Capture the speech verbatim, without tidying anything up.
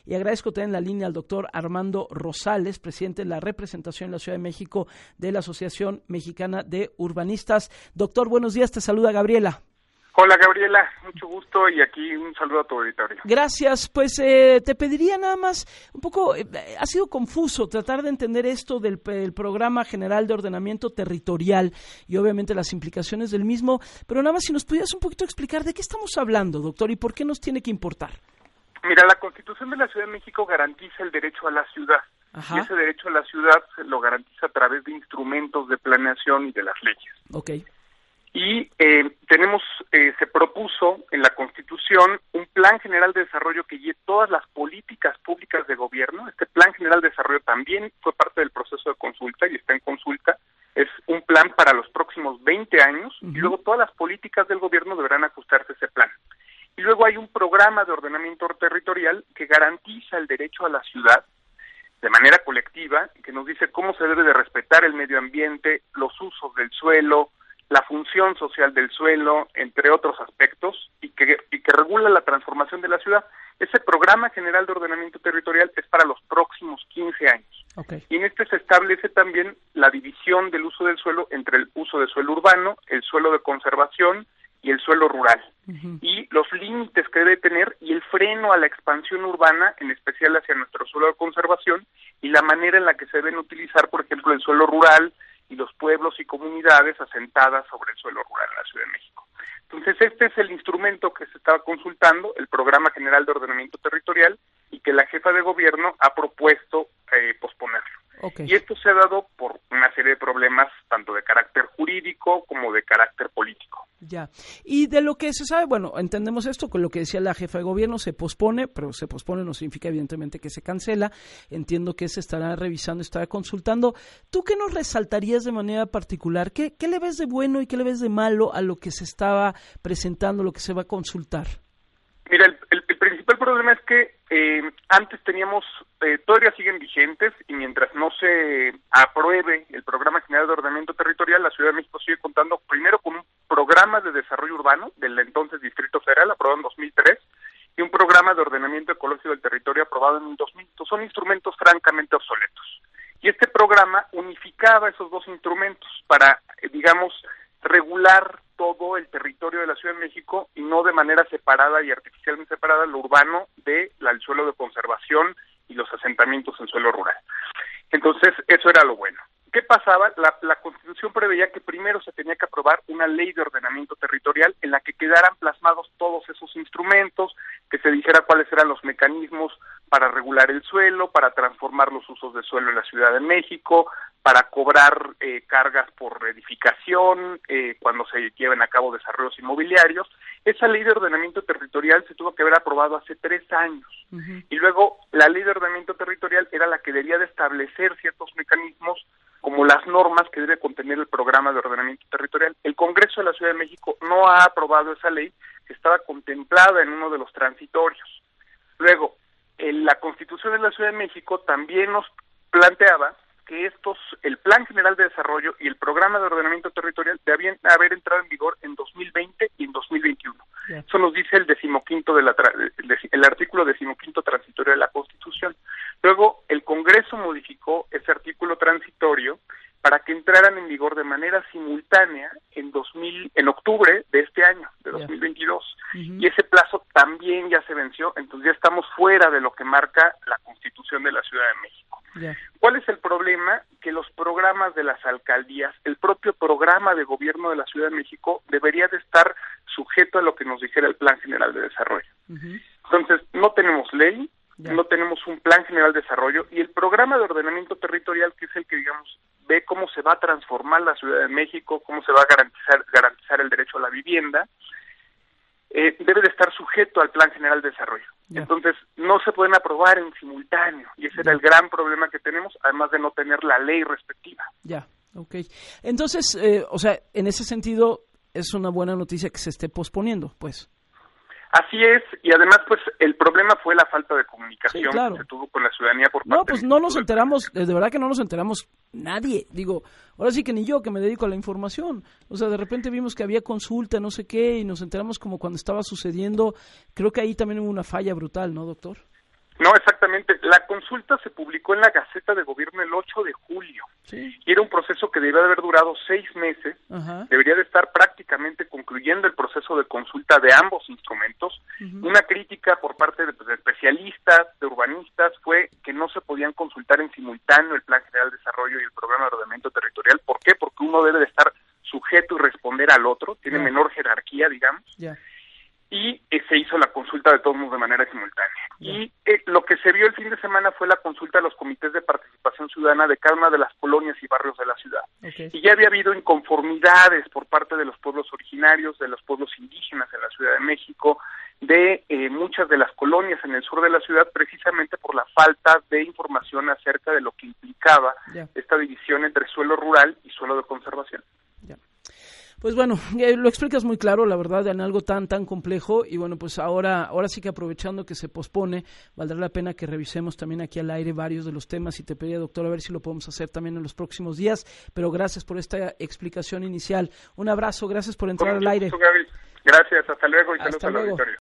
y agradezco tener en la línea al doctor Armando Rosales, presidente de la representación en la Ciudad de México de la Asociación Mexicana de Urbanistas. Doctor, buenos días, te saluda Gabriela. Hola Gabriela, mucho gusto y aquí un saludo a tu auditorio. Gracias, pues eh, te pediría nada más, un poco, eh, ha sido confuso tratar de entender esto del el Programa General de Ordenamiento Territorial y obviamente las implicaciones del mismo, pero nada más si nos pudieras un poquito explicar de qué estamos hablando, doctor, y por qué nos tiene que importar. Mira, la Constitución de la Ciudad de México garantiza el derecho a la ciudad. Ajá. Y ese derecho a la ciudad se lo garantiza a través de instrumentos de planeación y de las leyes. Okay. Y eh, tenemos, eh, se propuso en la Constitución un Plan General de Desarrollo que guíe todas las políticas públicas de gobierno. Este Plan General de Desarrollo también fue parte del proceso de consulta y está en consulta. Es un plan para los próximos veinte años, uh-huh. Y luego todas las políticas del gobierno deberán ajustarse a ese plan. Y luego hay un programa de ordenamiento territorial que garantiza el derecho a la ciudad de manera colectiva, que nos dice cómo se debe de respetar el medio ambiente, los usos del suelo, la función social del suelo, entre otros aspectos, y que, y que regula la transformación de la ciudad. Ese Programa General de Ordenamiento Territorial es para los próximos quince años. Okay. Y en este se establece también la división del uso del suelo entre el uso de suelo urbano, el suelo de conservación y el suelo rural. Uh-huh. Y los límites que debe tener y el freno a la expansión urbana, en especial hacia nuestro suelo de conservación, y la manera en la que se deben utilizar, por ejemplo, el suelo rural y los pueblos y comunidades asentadas sobre el suelo rural en la Ciudad de México. Entonces, este es el instrumento que se estaba consultando, el Programa General de Ordenamiento Territorial, y que la jefa de gobierno ha propuesto eh, posponerlo. Okay. Y esto se ha dado por una serie de problemas, tanto de carácter jurídico como de carácter político. Ya. Y de lo que se sabe, bueno, entendemos esto, con lo que decía la jefa de gobierno, se pospone, pero se pospone no significa evidentemente que se cancela. Entiendo que se estará revisando, estará consultando. ¿Tú qué nos resaltarías de manera particular? ¿Qué, qué le ves de bueno y qué le ves de malo a lo que se estaba presentando, lo que se va a consultar? Mira, el, el, el principal problema es que eh, antes teníamos, eh, todavía siguen vigentes, y mientras no se apruebe el Programa General de Ordenamiento Territorial, la Ciudad de México sigue contando primero con un programa de desarrollo urbano del entonces Distrito Federal, aprobado en dos mil tres, y un programa de ordenamiento ecológico del territorio aprobado en dos mil. Son instrumentos francamente obsoletos. Y este programa unificaba esos dos instrumentos para, eh, digamos, regular todo el territorio de la Ciudad de México y no de manera separada y artificialmente separada lo urbano del suelo de conservación y los asentamientos en suelo rural. Entonces, eso era lo bueno. ¿Qué pasaba? La, la Constitución preveía que primero se tenía que aprobar una ley de ordenamiento territorial en la que quedaran plasmados todos esos instrumentos, que se dijera cuáles eran los mecanismos para regular el suelo, para transformar los usos de suelo en la Ciudad de México, para cobrar eh, cargas por edificación, eh, cuando se lleven a cabo desarrollos inmobiliarios. Esa ley de ordenamiento territorial se tuvo que haber aprobado hace tres años. Uh-huh. Y luego la ley de ordenamiento territorial era la que debía de establecer ciertos mecanismos como las normas que debe contener el Programa de Ordenamiento Territorial. El Congreso de la Ciudad de México no ha aprobado esa ley, que estaba contemplada en uno de los transitorios. Luego, en la Constitución de la Ciudad de México también nos planteaba que estos, el Plan General de Desarrollo y el Programa de Ordenamiento Territorial debían haber entrado en vigor en dos mil veinte y en dos mil veintiuno. Yeah. Eso nos dice el decimoquinto de la el, el artículo decimoquinto transitorio de la Constitución. Luego, el Congreso modificó ese artículo transitorio para que entraran en vigor de manera simultánea en dos mil en octubre de este año, de dos mil veintidós. Yeah. Uh-huh. Y ese plazo también ya se venció, entonces ya estamos fuera de lo que marca la Constitución de la Ciudad de México. Yeah. ¿Cuál es el problema? Que los programas de las alcaldías, el propio programa de gobierno de la Ciudad de México debería de estar sujeto a lo que nos dijera el Plan General de Desarrollo. Uh-huh. Entonces, no tenemos ley, yeah. no tenemos un Plan General de Desarrollo, y el programa de ordenamiento territorial, que es el que, digamos, ve cómo se va a transformar la Ciudad de México, cómo se va a garantizar, garantizar el derecho a la vivienda, eh, debe de estar sujeto al Plan General de Desarrollo. Yeah. Entonces, no se pueden aprobar en simultáneo, y ese yeah. era el gran problema que tenemos, además de no tener la ley respectiva. Ya, yeah. okay. Entonces, eh, o sea, en ese sentido, es una buena noticia que se esté posponiendo, pues. Así es, y además, pues, el problema fue la falta de comunicación sí, claro. que se tuvo con la ciudadanía por parte No, pues no nos enteramos, de verdad que no nos enteramos nadie, digo, ahora sí que ni yo que me dedico a la información, o sea, de repente vimos que había consulta, no sé qué, y nos enteramos como cuando estaba sucediendo, creo que ahí también hubo una falla brutal, ¿no, doctor? No, exactamente. La consulta se publicó en la Gaceta de Gobierno el ocho de julio. Sí. Y era un proceso que debería de haber durado seis meses. Ajá. Debería de estar prácticamente concluyendo el proceso de consulta de ambos instrumentos. Uh-huh. Una crítica por parte de, pues, de especialistas, de urbanistas, fue que no se podían consultar en simultáneo el Plan General de Desarrollo y el Programa de Ordenamiento Territorial. ¿Por qué? Porque uno debe de estar sujeto y responder al otro, tiene yeah. menor jerarquía, digamos. Yeah. Y eh, se hizo la consulta de todos modos de manera simultánea. Yeah. Y eh, lo que se vio el fin de semana fue la consulta a los comités de participación ciudadana de cada una de las colonias y barrios de la ciudad. Okay. Y ya había habido inconformidades por parte de los pueblos originarios, de los pueblos indígenas en la Ciudad de México, de eh, muchas de las colonias en el sur de la ciudad, precisamente por la falta de información acerca de lo que implicaba yeah. esta división entre suelo rural y suelo de conservación. Yeah. Pues bueno, eh, lo explicas muy claro, la verdad, en algo tan tan complejo, y bueno, pues ahora ahora sí que aprovechando que se pospone, valdrá la pena que revisemos también aquí al aire varios de los temas, y te pediría, doctor, a ver si lo podemos hacer también en los próximos días, pero gracias por esta explicación inicial. Un abrazo, gracias por entrar Con al aire. Gusto, Gaby. Gracias, hasta luego y hasta saludos al auditorio.